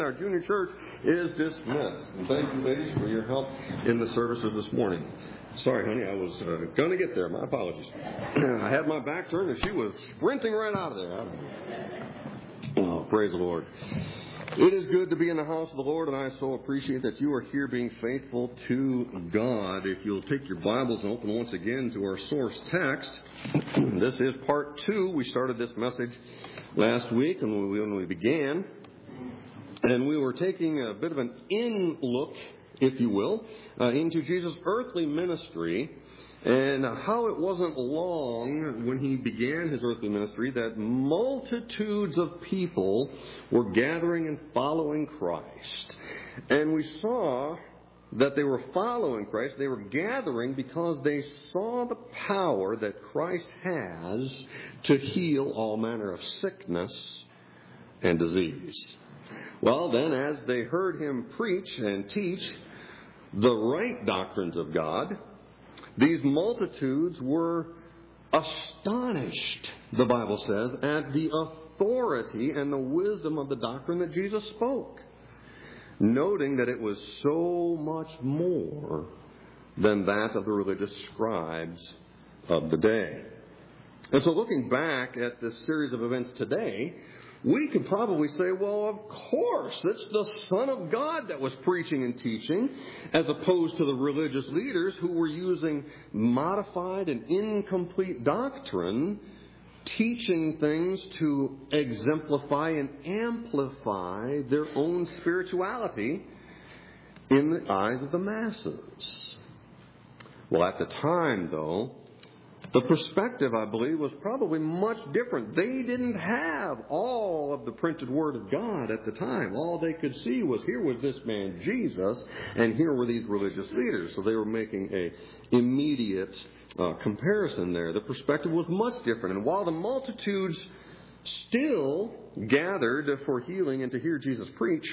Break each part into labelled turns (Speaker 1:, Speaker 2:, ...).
Speaker 1: Our junior church is dismissed. And thank you, ladies, for your help in the services this morning. Sorry, honey, I was going to get there. My apologies. I had my back turned and she was sprinting right out of there. Oh, praise the Lord. It is good to be in the house of the Lord, and I so appreciate that you are here being faithful to God. If you'll take your Bibles and open once again to our source text, this is part 2. We started this message last week when we began. And we were taking a bit of an in-look, if you will, into Jesus' earthly ministry and how it wasn't long when he began his earthly ministry that multitudes of people were gathering and following Christ. And we saw that they were following Christ. They were gathering because they saw the power that Christ has to heal all manner of sickness and disease. Well, then, as they heard him preach and teach the right doctrines of God, these multitudes were astonished, the Bible says, at the authority and the wisdom of the doctrine that Jesus spoke, noting that it was so much more than that of the religious scribes of the day. And so looking back at this series of events today, we could probably say, well, of course, it's the Son of God that was preaching and teaching, as opposed to the religious leaders who were using modified and incomplete doctrine, teaching things to exemplify and amplify their own spirituality in the eyes of the masses. Well, at the time, though, the perspective, I believe, was probably much different. They didn't have all of the printed Word of God at the time. All they could see was, here was this man Jesus, and here were these religious leaders. So they were making an immediate comparison there. The perspective was much different. And while the multitudes still gathered for healing and to hear Jesus preach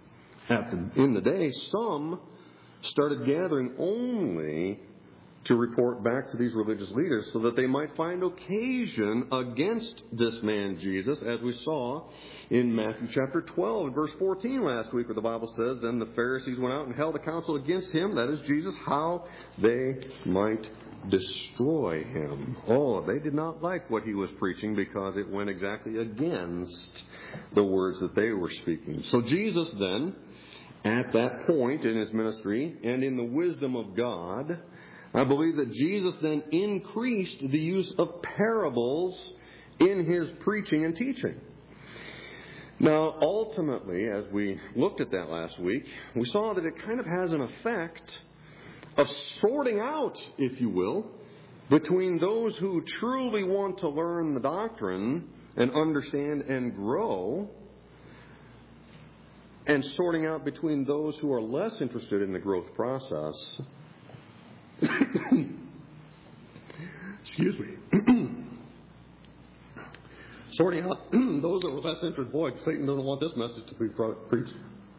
Speaker 1: in the day, some started gathering only to report back to these religious leaders so that they might find occasion against this man Jesus, as we saw in Matthew chapter 12, verse 14 last week, where the Bible says, then the Pharisees went out and held a council against him, that is Jesus, how they might destroy him. Oh, they did not like what he was preaching because it went exactly against the words that they were speaking. So Jesus then, at that point in his ministry and in the wisdom of God, I believe that Jesus then increased the use of parables in his preaching and teaching. Now, ultimately, as we looked at that last week, we saw that it kind of has an effect of sorting out, if you will, between those who truly want to learn the doctrine and understand and grow, and sorting out between those who are less interested in the growth process. Excuse me. Sorting out those that were less interested. Boy, Satan doesn't want this message to be preached.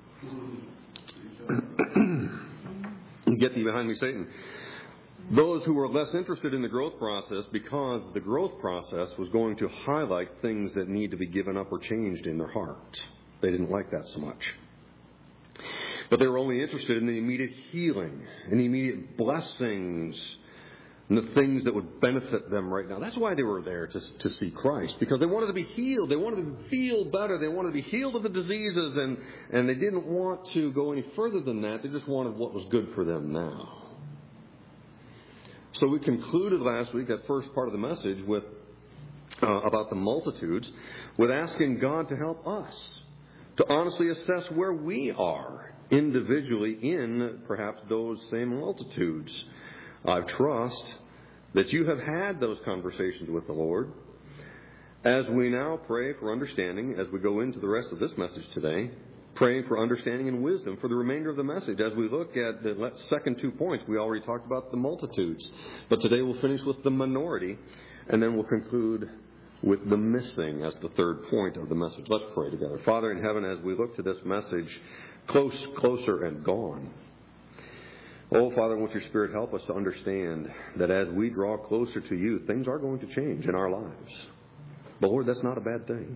Speaker 1: Get thee behind me, Satan. Those who were less interested in the growth process because the growth process was going to highlight things that need to be given up or changed in their heart. They didn't like that so much. But they were only interested in the immediate healing and the immediate blessings and the things that would benefit them right now. That's why they were there, to see Christ, because they wanted to be healed. They wanted to feel better. They wanted to be healed of the diseases, and they didn't want to go any further than that. They just wanted what was good for them now. So we concluded last week, that first part of the message, with about the multitudes, with asking God to help us to honestly assess where we are individually in perhaps those same multitudes. I trust that you have had those conversations with the Lord. As we now pray for understanding, as we go into the rest of this message today, praying for understanding and wisdom for the remainder of the message. As we look at the second 2 points, we already talked about the multitudes. But today we'll finish with the minority, and then we'll conclude with the missing as the third point of the message. Let's pray together. Father in heaven, as we look to this message, closer and gone. Oh, Father, won't your Spirit help us to understand that as we draw closer to you, things are going to change in our lives. But Lord, that's not a bad thing.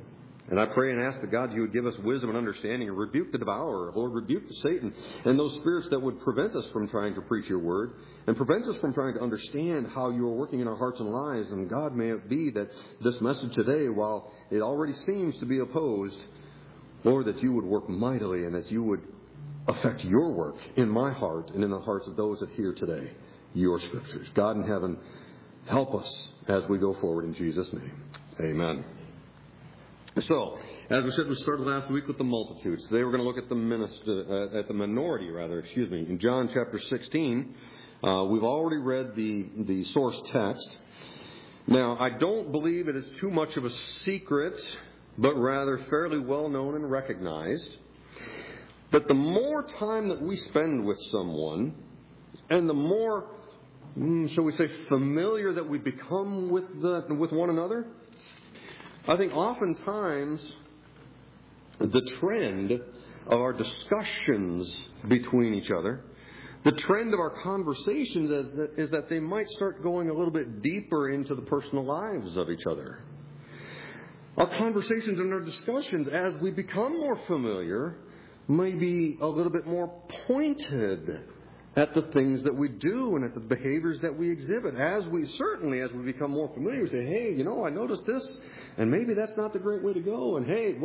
Speaker 1: And I pray and ask that God, you would give us wisdom and understanding and rebuke the devourer, Lord, rebuke the Satan and those spirits that would prevent us from trying to preach your word and prevent us from trying to understand how you are working in our hearts and lives. And God, may it be that this message today, while it already seems to be opposed, Lord, that you would work mightily and that you would affect your work in my heart and in the hearts of those that hear today your scriptures. God in heaven, help us as we go forward in Jesus' name. Amen. So, as we said, we started last week with the multitudes. Today we're going to look at the minority, in John chapter 16. We've already read the source text. Now, I don't believe it is too much of a secret, but rather fairly well known and recognized, that the more time that we spend with someone, and the more, shall we say, familiar that we become with one another, I think oftentimes the trend of our discussions between each other, the trend of our conversations is that they might start going a little bit deeper into the personal lives of each other. Our conversations and our discussions, as we become more familiar, may be a little bit more pointed at the things that we do and at the behaviors that we exhibit. As we become more familiar, we say, hey, I noticed this, and maybe that's not the great way to go. And hey,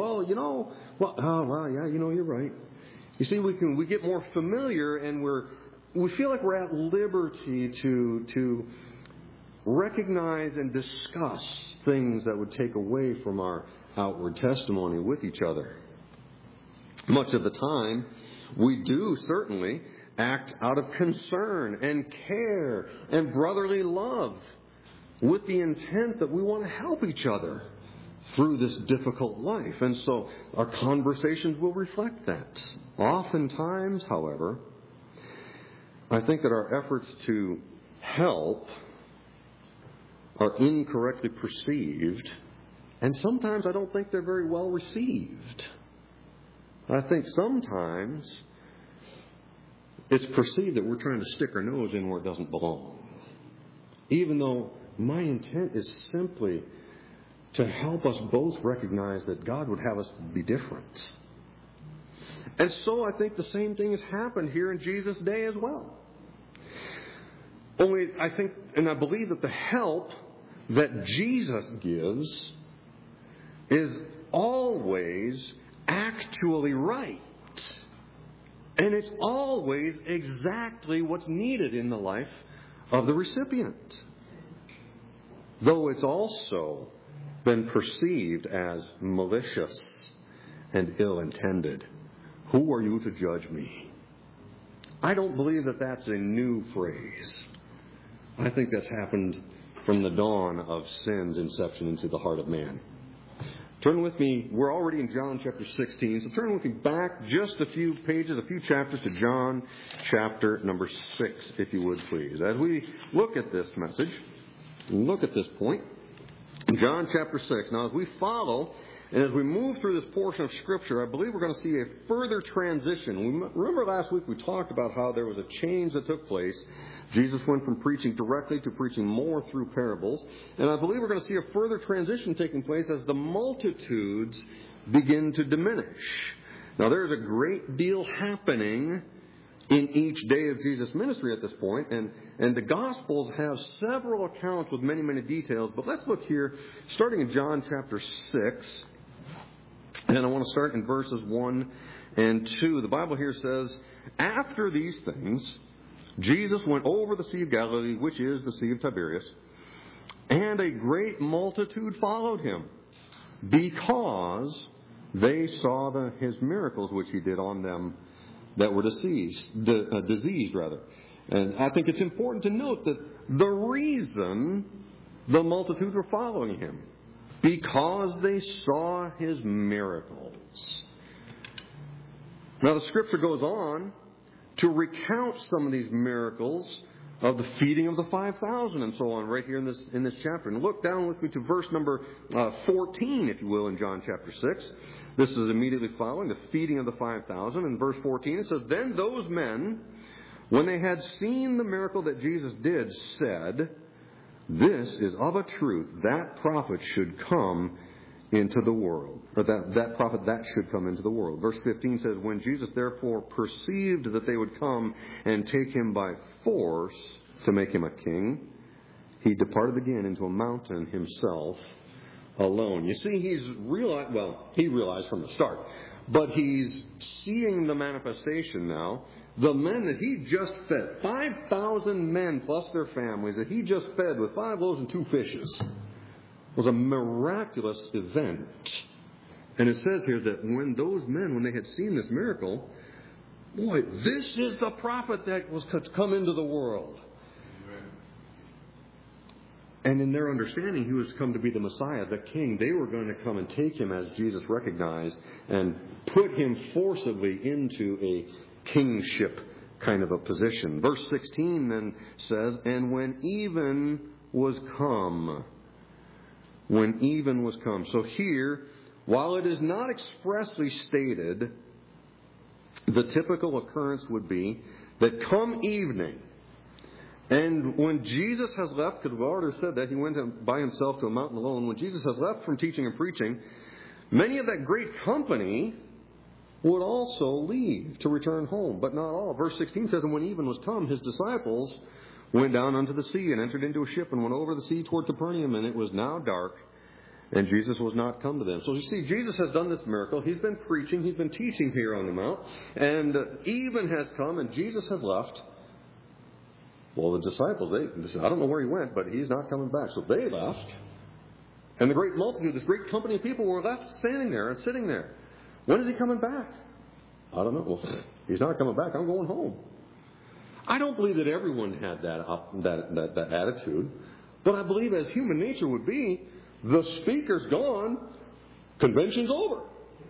Speaker 1: you're right. You see, we get more familiar, and we feel like we're at liberty to recognize and discuss things that would take away from our outward testimony with each other. Much of the time, we do certainly act out of concern and care and brotherly love with the intent that we want to help each other through this difficult life. And so our conversations will reflect that. Oftentimes, however, I think that our efforts to help are incorrectly perceived, and sometimes I don't think they're very well received. I think sometimes it's perceived that we're trying to stick our nose in where it doesn't belong. Even though my intent is simply to help us both recognize that God would have us be different. And so I think the same thing has happened here in Jesus' day as well. Only I think, and I believe that the help that Jesus gives is always actually right. And it's always exactly what's needed in the life of the recipient. Though it's also been perceived as malicious and ill-intended. Who are you to judge me? I don't believe that that's a new phrase. I think that's happened from the dawn of sin's inception into the heart of man. Turn with me, we're already in John chapter 16, so turn with me back just a few pages, a few chapters to John chapter number 6, if you would please. As we look at this message, look at this point, John chapter 6. Now as we follow, and as we move through this portion of Scripture, I believe we're going to see a further transition. Remember last week we talked about how there was a change that took place. Jesus went from preaching directly to preaching more through parables. And I believe we're going to see a further transition taking place as the multitudes begin to diminish. Now there's a great deal happening in each day of Jesus' ministry at this point. And the Gospels have several accounts with many, many details. But let's look here, starting in John chapter 6. And I want to start in verses 1 and 2. The Bible here says, after these things, Jesus went over the Sea of Galilee, which is the Sea of Tiberias, and a great multitude followed him, because they saw his miracles which he did on them that were diseased. And I think it's important to note that the reason the multitudes were following him, because they saw his miracles. Now the Scripture goes on to recount some of these miracles of the feeding of the 5,000 and so on right here in this chapter. And look down with me to verse number 14, if you will, in John chapter 6. This is immediately following the feeding of the 5,000. In verse 14 it says, then those men, when they had seen the miracle that Jesus did, said, this is of a truth that prophet should come into the world. Or that prophet that should come into the world. Verse 15 says, when Jesus therefore perceived that they would come and take him by force to make him a king, he departed again into a mountain himself alone. You see, he realized from the start, but he's seeing the manifestation now. The men that he just fed, 5,000 men plus their families that he just fed with 5 loaves and 2 fishes, was a miraculous event. And it says here that when those men, when they had seen this miracle, boy, this is the prophet that was to come into the world. And in their understanding, he was come to be the Messiah, the King. They were going to come and take him, as Jesus recognized, and put him forcibly into a kingship kind of a position. Verse 16 then says, and when even was come. When even was come. So here, while it is not expressly stated, the typical occurrence would be that come evening, and when Jesus has left, because we've already said that, he went by himself to a mountain alone. When Jesus has left from teaching and preaching, many of that great company would also leave to return home, but not all. Verse 16 says, and when even was come, his disciples went down unto the sea and entered into a ship and went over the sea toward Capernaum, and it was now dark, and Jesus was not come to them. So you see, Jesus has done this miracle. He's been preaching. He's been teaching here on the mount, and even has come, and Jesus has left. Well, the disciples, I don't know where he went, but he's not coming back. So they left. And the great multitude, this great company of people were left standing there and sitting there. When is he coming back? I don't know. Well, he's not coming back. I'm going home. I don't believe that everyone had that attitude. But I believe, as human nature would be, the speaker's gone, convention's over.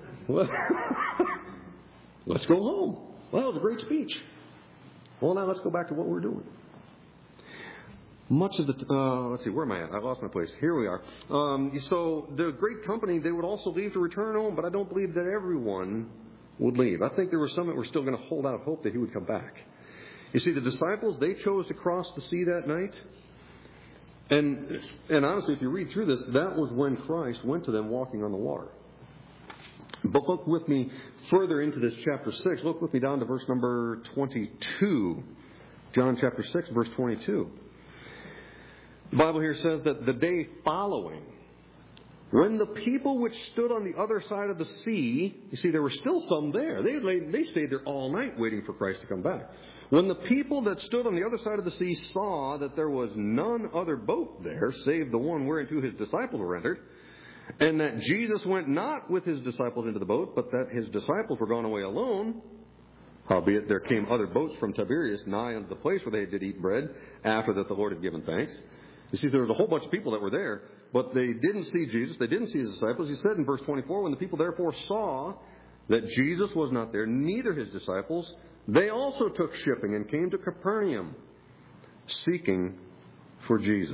Speaker 1: Let's go home. Well, it was a great speech. Well, now let's go back to what we're doing. Much of the, let's see, where am I at? I lost my place. Here we are. So the great company, they would also leave to return home, but I don't believe that everyone would leave. I think there were some that were still going to hold out hope that he would come back. You see, the disciples, they chose to cross the sea that night. And honestly, if you read through this, that was when Christ went to them walking on the water. But look with me further into this chapter 6. Look with me down to verse number 22. John chapter 6, verse 22. The Bible here says that the day following, when the people which stood on the other side of the sea, you see, there were still some there. They stayed there all night waiting for Christ to come back. When the people that stood on the other side of the sea saw that there was none other boat there, save the one whereinto his disciples were entered, and that Jesus went not with his disciples into the boat, but that his disciples were gone away alone, howbeit there came other boats from Tiberias nigh unto the place where they did eat bread, after that the Lord had given thanks. You see, there was a whole bunch of people that were there, but they didn't see Jesus. They didn't see his disciples. He said in verse 24, when the people therefore saw that Jesus was not there, neither his disciples, they also took shipping and came to Capernaum, seeking for Jesus.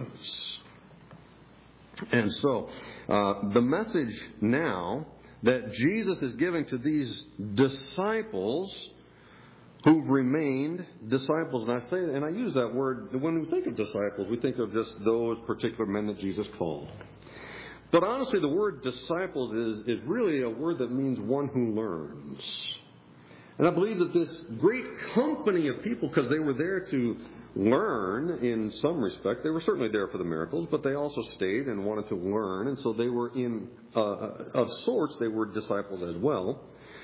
Speaker 1: And so, the message now that Jesus is giving to these disciples who remained disciples, and I use that word, when we think of disciples, we think of just those particular men that Jesus called. But honestly, the word disciples is really a word that means one who learns. And I believe that this great company of people, because they were there to learn in some respect, they were certainly there for the miracles, but they also stayed and wanted to learn, and so they were of sorts, they were disciples as well.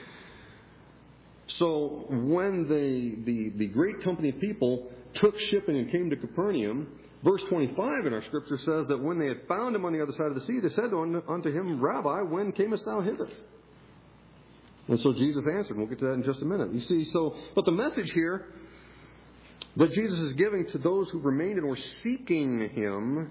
Speaker 1: So when the great company of people took shipping and came to Capernaum, verse 25 in our scripture says that when they had found him on the other side of the sea, they said unto him, Rabbi, when camest thou hither? And so Jesus answered, and we'll get to that in just a minute. You see, but the message here that Jesus is giving to those who remained and were seeking him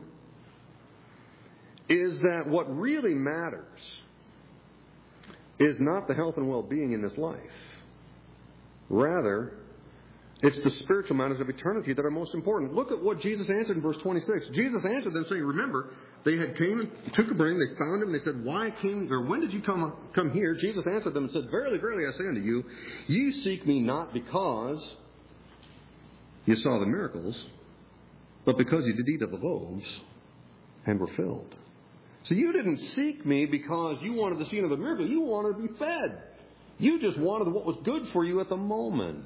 Speaker 1: is that what really matters is not the health and well-being in this life. Rather, it's the spiritual matters of eternity that are most important. Look at what Jesus answered in verse 26. Jesus answered them saying, remember, they had came to Capernaum, they found him, they said, when did you come here? Jesus answered them and said, verily, verily, I say unto you, you seek me not because you saw the miracles, but because you did eat of the loaves and were filled. So you didn't seek me because you wanted to see another miracle. You wanted to be fed. You just wanted what was good for you at the moment.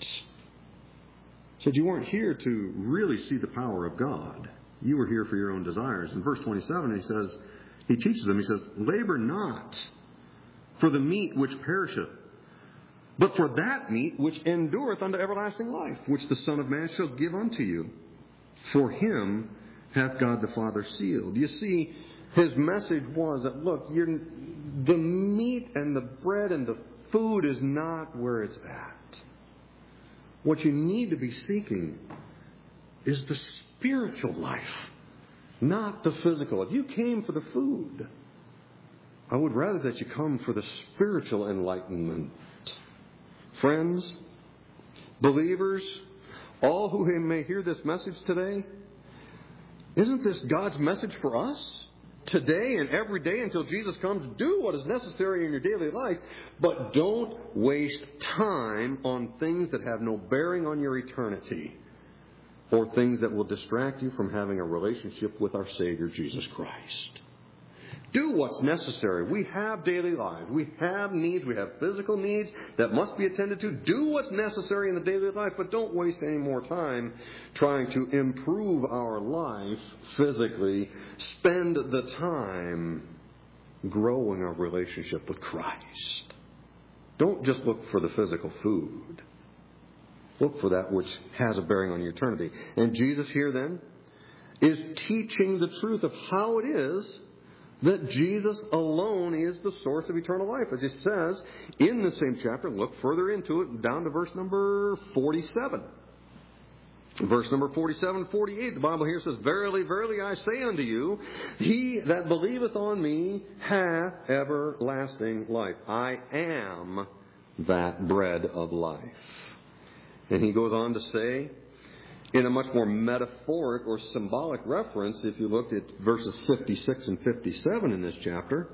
Speaker 1: Said you weren't here to really see the power of God. You were here for your own desires. In verse 27, he teaches them, he says, labor not for the meat which perisheth, but for that meat which endureth unto everlasting life, which the Son of Man shall give unto you. For him hath God the Father sealed. You see, his message was that, look, the meat and the bread and the food is not where it's at. What you need to be seeking is the spiritual life, not the physical. If you came for the food, I would rather that you come for the spiritual enlightenment. Friends, believers, all who may hear this message today, isn't this God's message for us? Today and every day until Jesus comes, do what is necessary in your daily life, but don't waste time on things that have no bearing on your eternity, or things that will distract you from having a relationship with our Savior, Jesus Christ. Do what's necessary. We have daily lives. We have needs. We have physical needs that must be attended to. Do what's necessary in the daily life, but don't waste any more time trying to improve our life physically. Spend the time growing our relationship with Christ. Don't just look for the physical food. Look for that which has a bearing on your eternity. And Jesus here then is teaching the truth of how it is that Jesus alone is the source of eternal life. As it says in the same chapter, look further into it, down to verse number 47. Verse number 47, 48, the Bible here says, Verily, verily, I say unto you, he that believeth on me hath everlasting life. I am that bread of life. And he goes on to say, in a much more metaphoric or symbolic reference, if you looked at verses 56 and 57 in this chapter,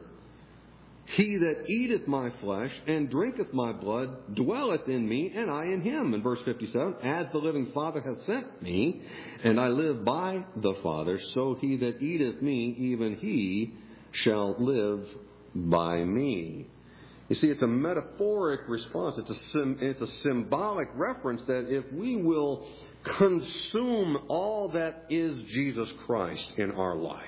Speaker 1: he that eateth my flesh and drinketh my blood dwelleth in me, and I in him. In verse 57, as the living Father hath sent me, and I live by the Father, so he that eateth me, even he shall live by me. You see, it's a metaphoric response. It's a symbolic reference that if we will consume all that is Jesus Christ in our life,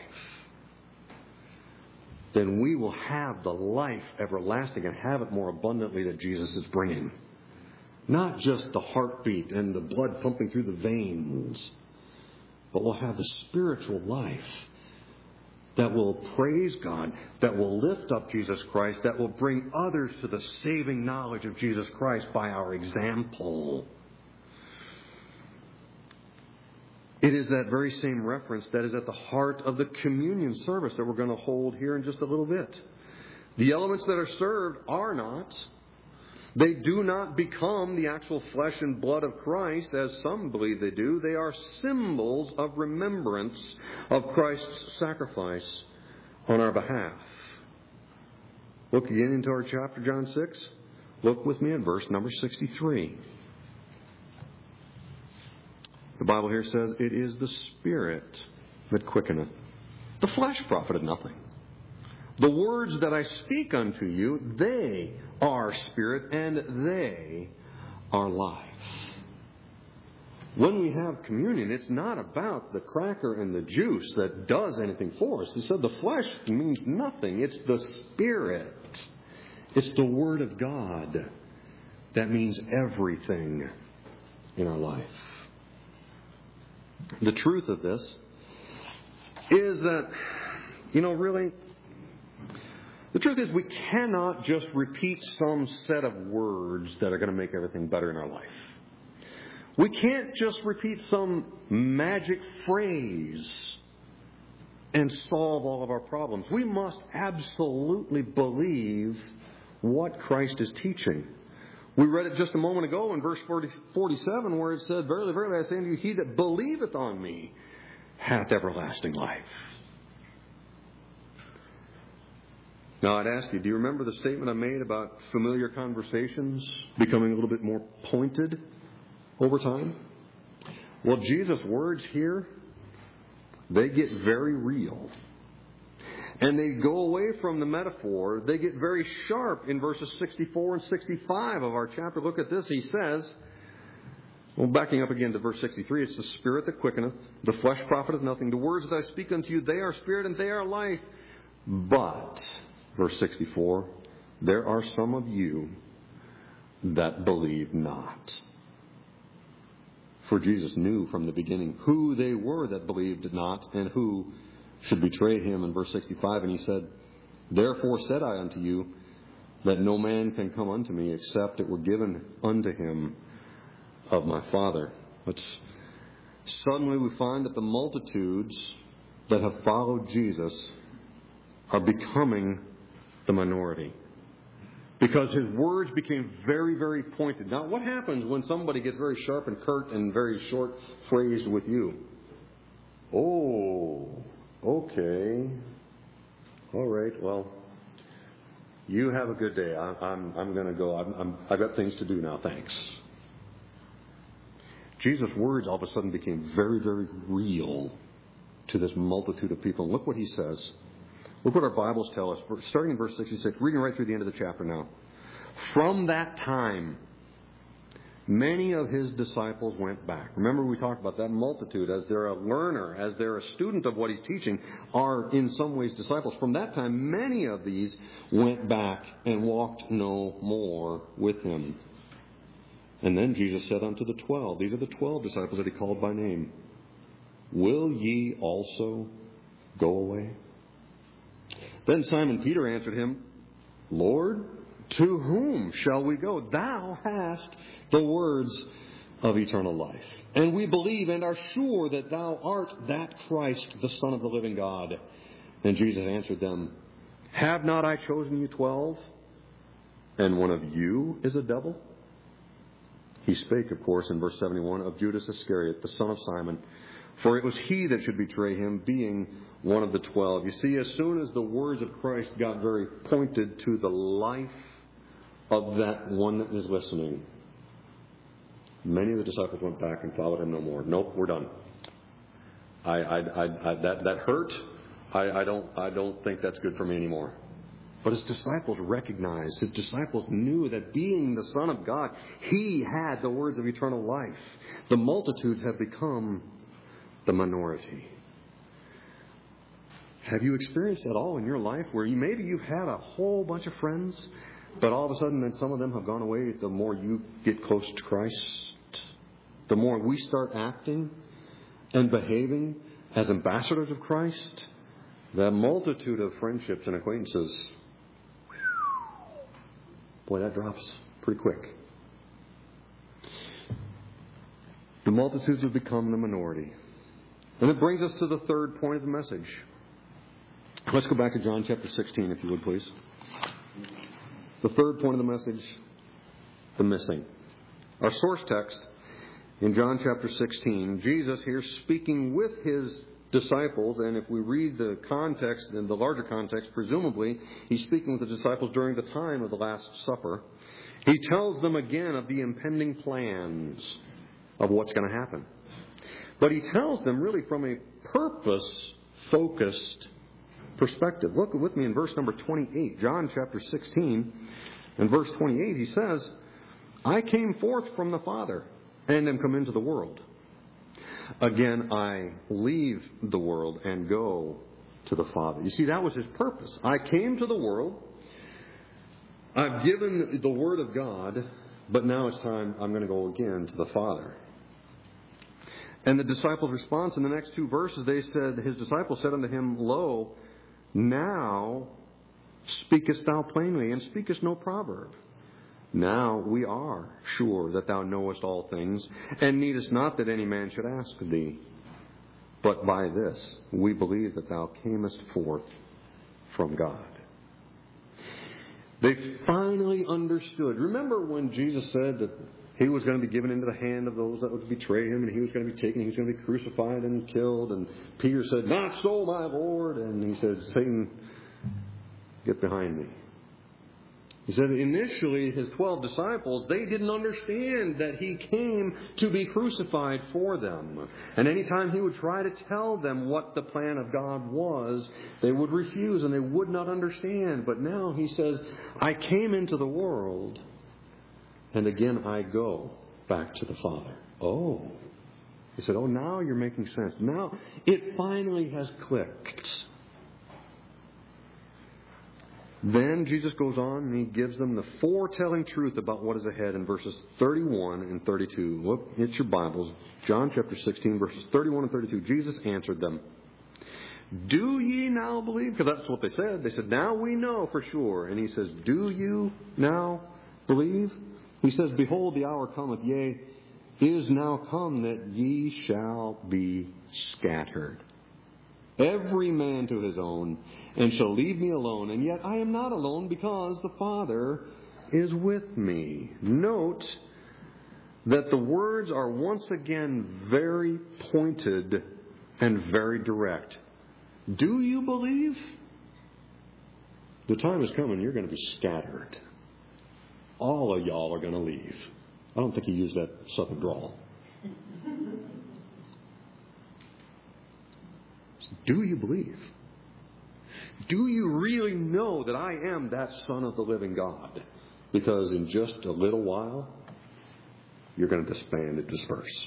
Speaker 1: then we will have the life everlasting and have it more abundantly that Jesus is bringing. Not just the heartbeat and the blood pumping through the veins, but we'll have the spiritual life that will praise God, that will lift up Jesus Christ, that will bring others to the saving knowledge of Jesus Christ by our example. It is that very same reference that is at the heart of the communion service that we're going to hold here in just a little bit. The elements that are served are not. They do not become the actual flesh and blood of Christ, as some believe they do. They are symbols of remembrance of Christ's sacrifice on our behalf. Look again into our chapter, John 6. Look with me at verse number 63. The Bible here says, It is the Spirit that quickeneth. The flesh profited nothing. The words that I speak unto you, they are spirit and they are life. When we have communion, it's not about the cracker and the juice that does anything for us. He said the flesh means nothing. It's the Spirit. It's the Word of God that means everything in our life. The truth of this is that, really, the truth is we cannot just repeat some set of words that are going to make everything better in our life. We can't just repeat some magic phrase and solve all of our problems. We must absolutely believe what Christ is teaching. We read it just a moment ago in verse 47 where it said, Verily, verily, I say unto you, he that believeth on me hath everlasting life. Now, I'd ask you, do you remember the statement I made about familiar conversations becoming a little bit more pointed over time? Well, Jesus' words here, they get very real. and they go away from the metaphor. They get very sharp in verses 64 and 65 of our chapter. Look at this. He says, well, backing up again to verse 63, it's the Spirit that quickeneth, the flesh profiteth nothing. The words that I speak unto you, they are spirit and they are life. But, verse 64, there are some of you that believe not. For Jesus knew from the beginning who they were that believed not and who should betray him, in verse 65. And he said, therefore said I unto you, that no man can come unto me except it were given unto him of my Father. But suddenly we find that the multitudes that have followed Jesus are becoming the minority. Because his words became very, very pointed. Now, what happens when somebody gets very sharp and curt and very short phrased with you? Oh, okay. All right, well, you have a good day. I'm going to go. I've got things to do now, thanks. Jesus' words all of a sudden became very, very real to this multitude of people. And look what he says. Look what our Bibles tell us, starting in verse 66, reading right through the end of the chapter now. From that time, many of his disciples went back. Remember, we talked about that multitude, as they're a learner, as they're a student of what he's teaching, are in some ways disciples. From that time, many of these went back and walked no more with him. And then Jesus said unto the 12, these are the 12 disciples that he called by name, will ye also go away? Then Simon Peter answered him, Lord, to whom shall we go? Thou hast the words of eternal life. And we believe and are sure that thou art that Christ, the Son of the living God. And Jesus answered them, have not I chosen you 12? And one of you is a devil? He spake, of course, in verse 71, of Judas Iscariot, the son of Simon. For it was he that should betray him, being one of the 12. You see, as soon as the words of Christ got very pointed to the life of that one that was listening, many of the disciples went back and followed him no more. Nope, we're done. That hurt. I don't think that's good for me anymore. But his disciples recognized, his disciples knew that being the Son of God, he had the words of eternal life. The multitudes have become the minority. Have you experienced that all in your life where maybe you've had a whole bunch of friends, but all of a sudden then some of them have gone away? The more you get close to Christ, the more we start acting and behaving as ambassadors of Christ, the multitude of friendships and acquaintances, boy, that drops pretty quick. The multitudes have become the minority. And it brings us to the third point of the message. Let's go back to John chapter 16, if you would, please. The third point of the message, the missing. Our source text in John chapter 16, Jesus here speaking with his disciples, and if we read the context, in the larger context, presumably, he's speaking with the disciples during the time of the Last Supper. He tells them again of the impending plans of what's going to happen. But he tells them really from a purpose-focused perspective. Look with me in verse number 28, John chapter 16, and verse 28, he says, I came forth from the Father, and am come into the world. Again, I leave the world and go to the Father. You see, that was his purpose. I came to the world. I've given the Word of God, but now it's time I'm going to go again to the Father. And the disciples' response in the next two verses, his disciples said unto him, Lo, now speakest thou plainly, and speakest no proverb. Now we are sure that thou knowest all things, and needest not that any man should ask thee. But by this we believe that thou camest forth from God. They finally understood. Remember when Jesus said that he was going to be given into the hand of those that would betray him, and he was going to be taken, he was going to be crucified and killed, and Peter said, Not so, my Lord. And he said, Satan, get behind me. He said initially his 12 disciples, they didn't understand that he came to be crucified for them. And anytime he would try to tell them what the plan of God was, they would refuse and they would not understand. But now he says, I came into the world and again I go back to the Father. Oh. He said, now you're making sense. Now it finally has clicked. Then Jesus goes on and he gives them the foretelling truth about what is ahead in verses 31 and 32. Look, it's your Bibles. John chapter 16, verses 31 and 32. Jesus answered them, do ye now believe? Because that's what they said. They said, now we know for sure. And he says, do you now believe? He says, behold, the hour cometh, yea, is now come that ye shall be scattered. Every man to his own, and shall leave me alone. And yet I am not alone, because the Father is with me. Note that the words are once again very pointed and very direct. Do you believe? The time is coming, you're going to be scattered. All of y'all are going to leave. I don't think he used that southern drawl. Do you believe? Do you really know that I am that Son of the living God? Because in just a little while, you're going to disband and disperse.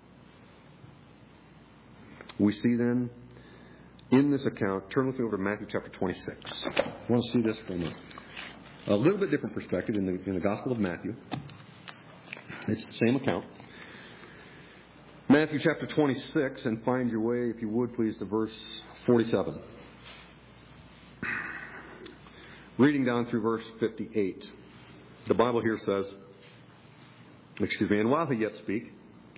Speaker 1: We see then, in this account, turn with me over to Matthew chapter 26. I want to see this from a little bit different perspective in the Gospel of Matthew. It's the same account. Matthew chapter 26, and find your way, if you would please, to verse 47. Reading down through verse 58. The Bible here says, and while he yet spake,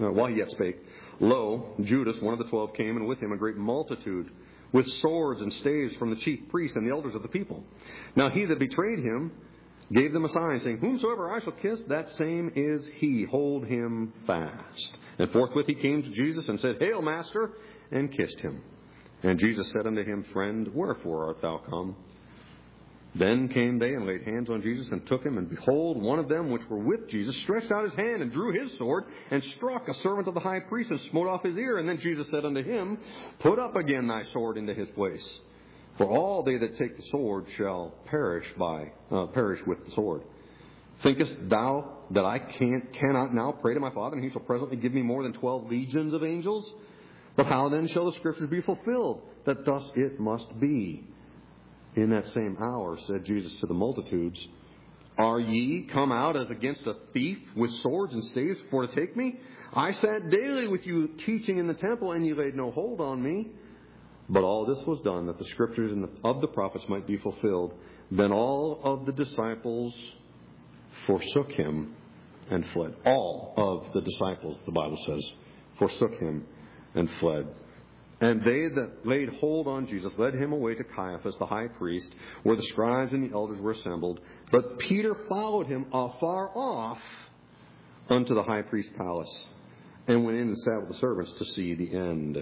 Speaker 1: lo, Judas, one of the 12, came, and with him a great multitude, with swords and staves from the chief priests and the elders of the people. Now he that betrayed him gave them a sign, saying, whomsoever I shall kiss, that same is he. Hold him fast. And forthwith he came to Jesus and said, Hail, Master, and kissed him. And Jesus said unto him, Friend, wherefore art thou come? Then came they and laid hands on Jesus and took him. And behold, one of them which were with Jesus stretched out his hand and drew his sword and struck a servant of the high priest and smote off his ear. And then Jesus said unto him, Put up again thy sword into his place. For all they that take the sword shall perish with the sword. Thinkest thou that I cannot now pray to my Father, and he shall presently give me more than 12 legions of angels? But how then shall the Scriptures be fulfilled, that thus it must be? In that same hour said Jesus to the multitudes, Are ye come out as against a thief with swords and staves for to take me? I sat daily with you teaching in the temple, and ye laid no hold on me. But all this was done, that the Scriptures of the prophets might be fulfilled. Then all of the disciples forsook him and fled. All of the disciples, the Bible says, forsook him and fled. And they that laid hold on Jesus led him away to Caiaphas, the high priest, where the scribes and the elders were assembled. But Peter followed him afar off unto the high priest's palace, and went in and sat with the servants to see the end.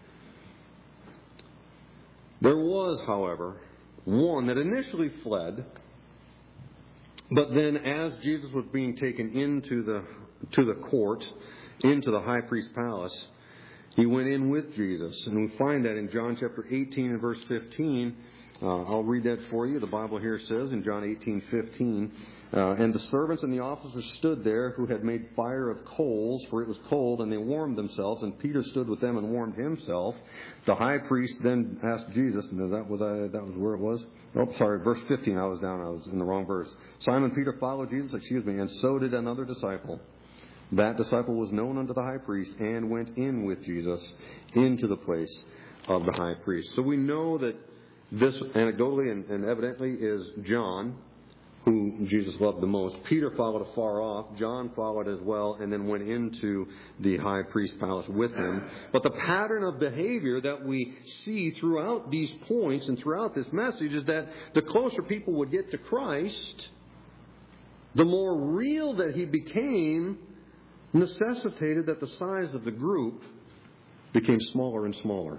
Speaker 1: There was, however, one that initially fled, but then as Jesus was being taken into the court, into the high priest's palace, he went in with Jesus. And we find that in John chapter 18 and verse 15. I'll read that for you. The Bible here says in John 18:15, and the servants and the officers stood there, who had made fire of coals, for it was cold, and they warmed themselves. And Peter stood with them and warmed himself. The high priest then asked Jesus, and that was where it was? Oh, sorry, verse 15. I was in the wrong verse. Simon Peter followed Jesus, and so did another disciple. That disciple was known unto the high priest, and went in with Jesus into the place of the high priest. So we know that this, anecdotally and evidently, is John, who Jesus loved the most. Peter followed afar off. John followed as well, and then went into the high priest's palace with him. But the pattern of behavior that we see throughout these points and throughout this message is that the closer people would get to Christ, the more real that he became, necessitated that the size of the group became smaller and smaller.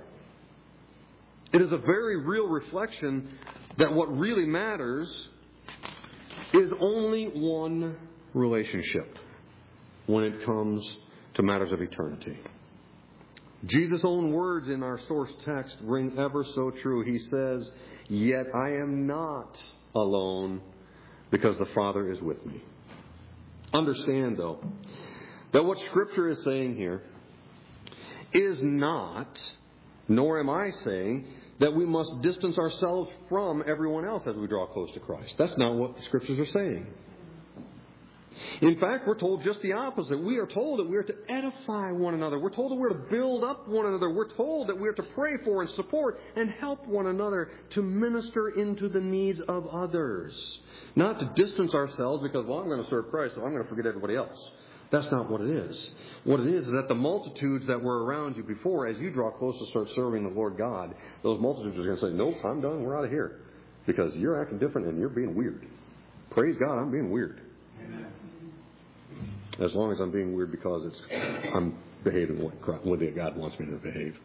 Speaker 1: It is a very real reflection that what really matters is only one relationship when it comes to matters of eternity. Jesus' own words in our source text ring ever so true. He says, "Yet I am not alone, because the Father is with me." Understand, though, that what Scripture is saying here is not, nor am I saying, that we must distance ourselves from everyone else as we draw close to Christ. That's not what the Scriptures are saying. In fact, we're told just the opposite. We are told that we are to edify one another. We're told that we're to build up one another. We're told that we are to pray for and support and help one another to minister into the needs of others. Not to distance ourselves because, well, I'm going to serve Christ, so I'm going to forget everybody else. That's not what it is. What it is that the multitudes that were around you before, as you draw close to start serving the Lord God, those multitudes are going to say, "Nope, I'm done. We're out of here. Because you're acting different and you're being weird." Praise God, I'm being weird. Amen. As long as I'm being weird because I'm behaving what God wants me to behave.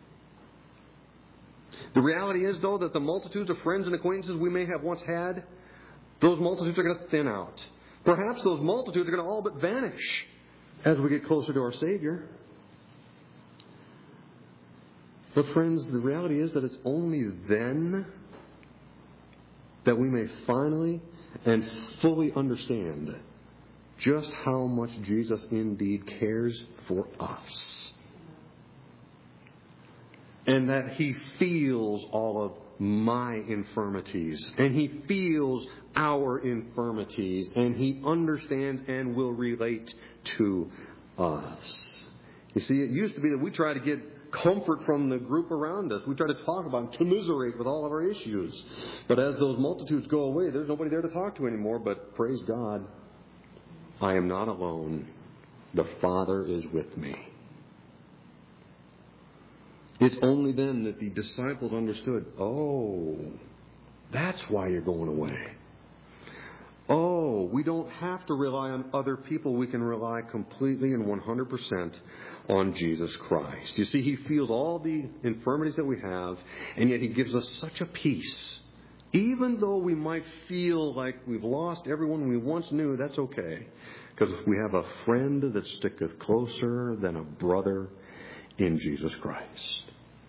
Speaker 1: The reality is, though, that the multitudes of friends and acquaintances we may have once had, those multitudes are going to thin out. Perhaps those multitudes are going to all but vanish as we get closer to our Savior. But friends, the reality is that it's only then that we may finally and fully understand just how much Jesus indeed cares for us. And that He feels all of my infirmities. And He feels our infirmities. And He understands and will relate to us. You see, it used to be that we try to get comfort from the group around us. We try to talk about and commiserate with all of our issues. But as those multitudes go away, there's nobody there to talk to anymore. But praise God, I am not alone. The Father is with me. It's only then that the disciples understood, oh, that's why you're going away. Oh, we don't have to rely on other people. We can rely completely and 100% on Jesus Christ. You see, He feels all the infirmities that we have, and yet He gives us such a peace. Even though we might feel like we've lost everyone we once knew, that's okay. Because we have a friend that sticketh closer than a brother in Jesus Christ.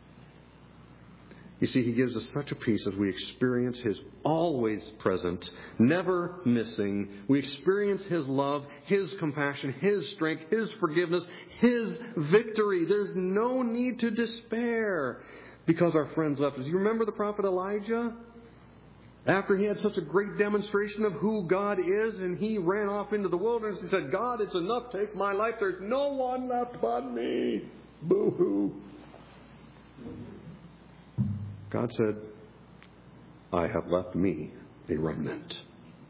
Speaker 1: You see, He gives us such a peace as we experience His always present, never missing. We experience His love, His compassion, His strength, His forgiveness, His victory. There's no need to despair because our friends left us. You remember the prophet Elijah? After he had such a great demonstration of who God is, and he ran off into the wilderness, he said, "God, it's enough. Take my life. There's no one left but me." Boo-hoo. God said, "I have left me a remnant."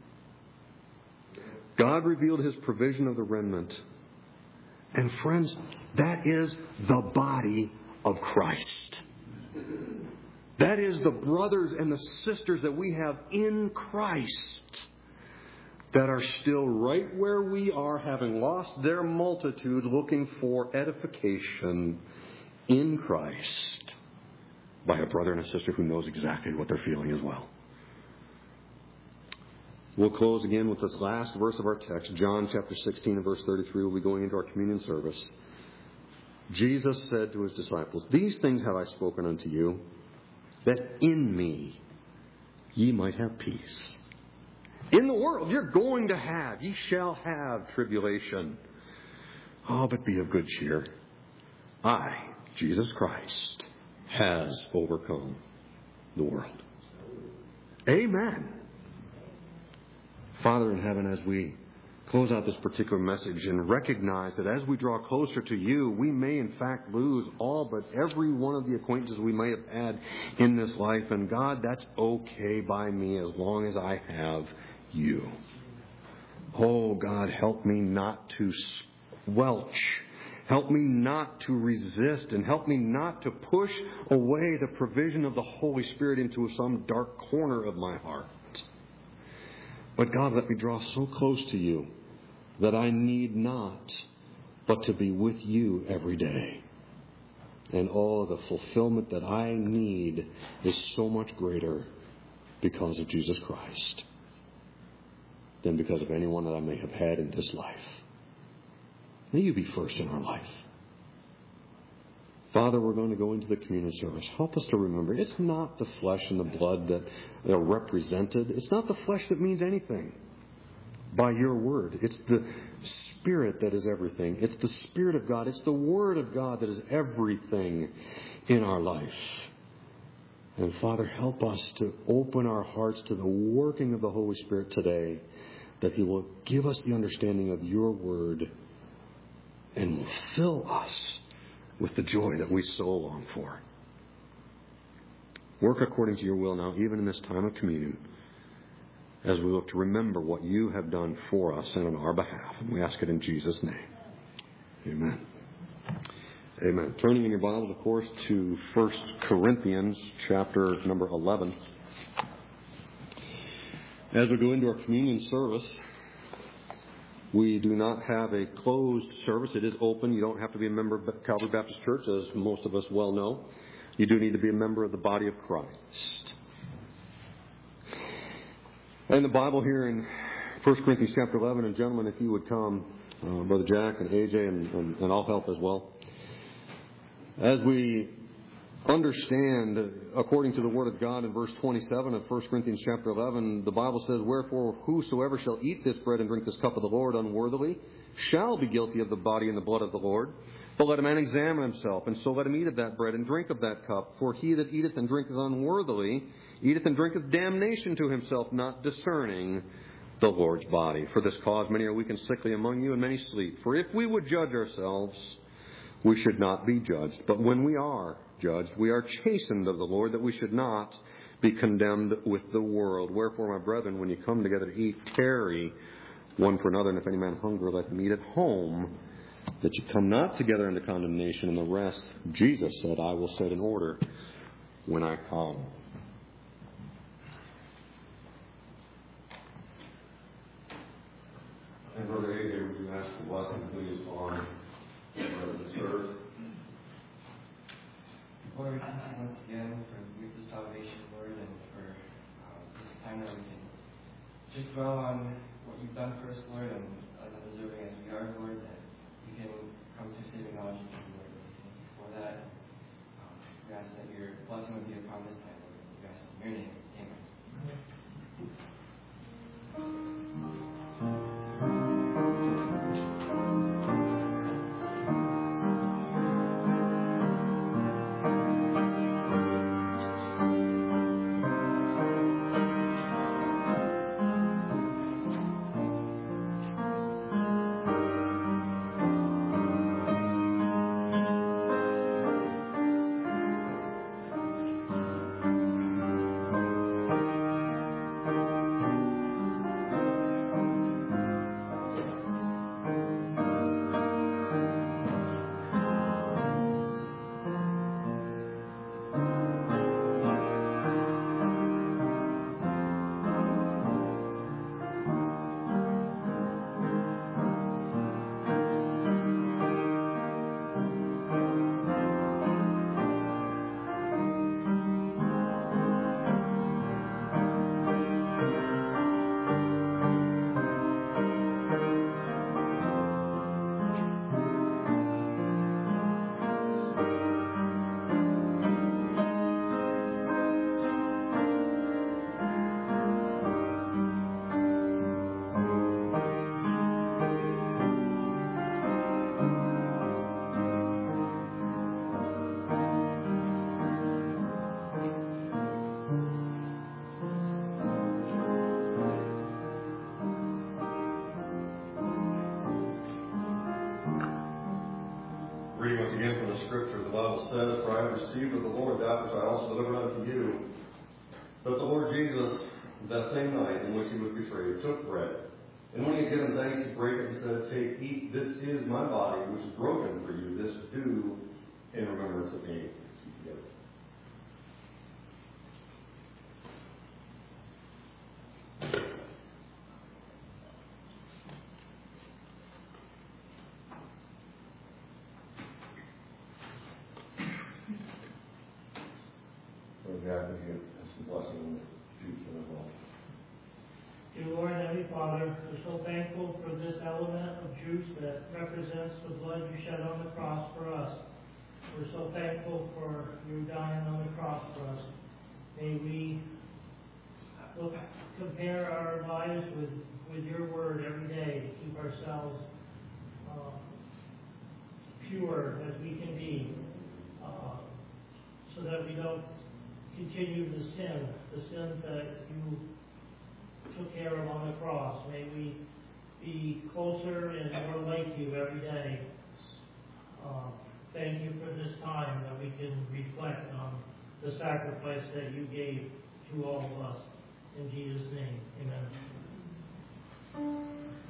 Speaker 1: God revealed His provision of the remnant. And friends, that is the body of Christ. That is the brothers and the sisters that we have in Christ that are still right where we are, having lost their multitudes, looking for edification in Christ by a brother and a sister who knows exactly what they're feeling as well. We'll close again with this last verse of our text, John chapter 16 and verse 33. We'll be going into our communion service. Jesus said to His disciples, "These things have I spoken unto you, that in me ye might have peace. In the world ye shall have tribulation. Oh, but be of good cheer. I, Jesus Christ, has overcome the world." Amen. Father in heaven, as we close out this particular message and recognize that as we draw closer to You, we may in fact lose all but every one of the acquaintances we may have had in this life. And God, that's okay by me as long as I have You. Oh God, help me not to squelch. Help me not to resist, and help me not to push away the provision of the Holy Spirit into some dark corner of my heart. But God, let me draw so close to You that I need not but to be with You every day. And all the fulfillment that I need is so much greater because of Jesus Christ. than because of anyone that I may have had in this life. May you be first in our life. Father, we're going to go into the communion service. Help us to remember, it's not the flesh and the blood that are represented. It's not the flesh that means anything by your word. It's the Spirit that is everything. It's the Spirit of God. It's the Word of God that is everything in our life. And Father, help us to open our hearts to the working of the Holy Spirit today, that He will give us the understanding of your word and will fill us with the joy that we so long for. Work according to your will now, even in this time of communion, as we look to remember what you have done for us and on our behalf. And we ask it in Jesus' name. Amen. Amen. Turning in your Bibles, of course, to 1 Corinthians chapter number 11. As we go into our communion service, we do not have a closed service. It is open. You don't have to be a member of Calvary Baptist Church, as most of us well know. You do need to be a member of the body of Christ. And the Bible here in 1 Corinthians chapter 11, and gentlemen, if you would come, Brother Jack and AJ, and I'll help as well. As we understand, according to the Word of God in verse 27 of 1 Corinthians chapter 11, the Bible says, "Wherefore whosoever shall eat this bread and drink this cup of the Lord unworthily shall be guilty of the body and the blood of the Lord. But let a man examine himself, and so let him eat of that bread and drink of that cup. For he that eateth and drinketh unworthily eateth and drinketh damnation to himself, not discerning the Lord's body. For this cause many are weak and sickly among you, and many sleep. For if we would judge ourselves, we should not be judged. But when we are judged, we are chastened of the Lord, that we should not be condemned with the world. Wherefore, my brethren, when you come together to eat, tarry one for another. And if any man hunger, let him eat at home, that you come not together into condemnation. And the rest, Jesus said, I will set in order when I come." And Brother AJ, would you ask for blessing, please, on the service?
Speaker 2: Lord, thank you once again for the gift of salvation, Lord, and for this time that we can just dwell on what you've done for us, Lord, and as undeserving as we are, Lord, that we can come to saving knowledge of you, Lord. We thank you for that. We ask that your blessing would be upon this time, Lord. We ask in your name. Amen.
Speaker 1: Reading once again from the Scripture, the Bible says, "For I have received of the Lord that which I also delivered unto you, that the Lord Jesus, that same night in which he was betrayed, took bread. And when he had given thanks, he brake it and said, Take, eat, this is my body, which is broken for you. This do in remembrance of me."
Speaker 3: Dear Lord, Heavenly Father. We're so thankful for this element of juice that represents the blood you shed on the cross for us. We're so thankful for you dying on the cross for us. May we compare our lives with your word every day to keep ourselves pure as we can be, so that we don't continue the sins that you took care of on the cross. May we be closer and more like you every day. Thank you for this time that we can reflect on the sacrifice that you gave to all of us. In Jesus' name, amen.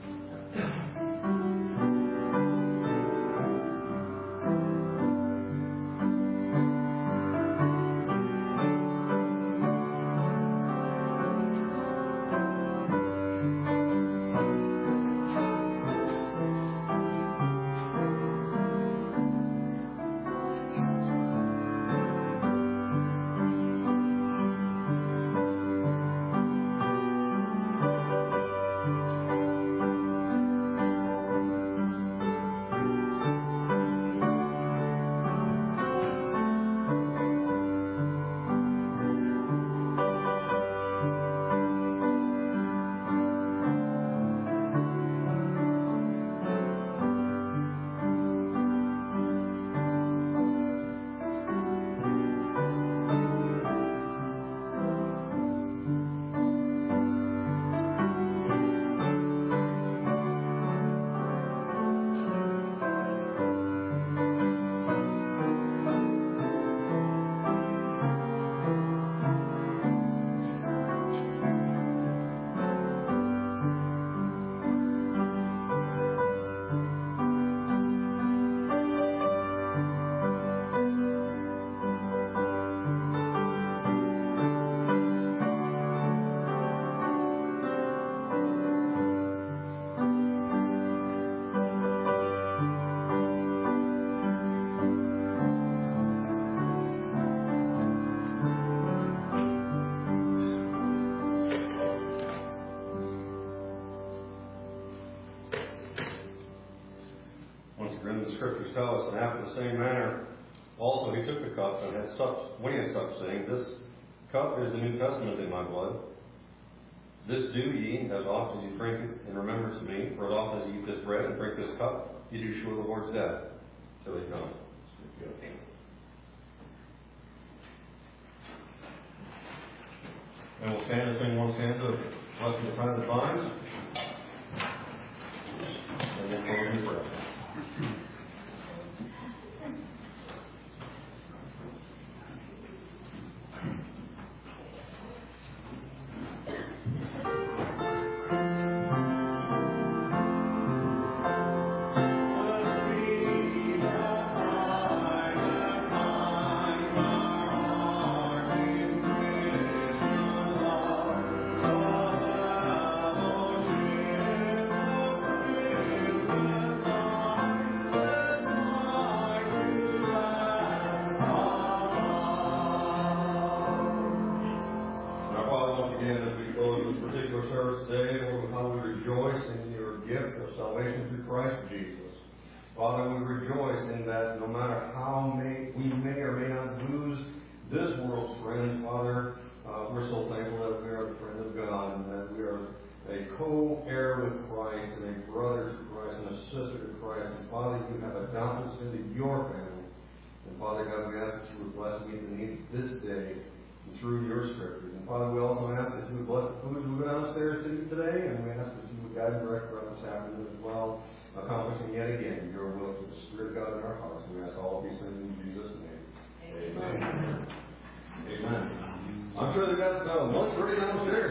Speaker 1: The Scriptures tell us, and after the same manner, also he took the cup and had supped when he had supped, saying, This cup is the New Testament in my blood. This do ye, as oft as you drink it in remembrance of me. For as often as you eat this bread and drink this cup, you do show the Lord's death till he comes. And we'll stand and sing one stanza of Blessing the Tie That Binds. And then close in prayer. Father God, we ask that you would bless me and meet this day through your Scriptures. And Father, we also ask that you would bless the food we went downstairs to eat today, and we ask that you would guide and direct throughout this afternoon as well, accomplishing yet again your will through the Spirit of God in our hearts. And we ask all of these things in Jesus' name. Amen. Amen. I'm sure they got lunch ready downstairs.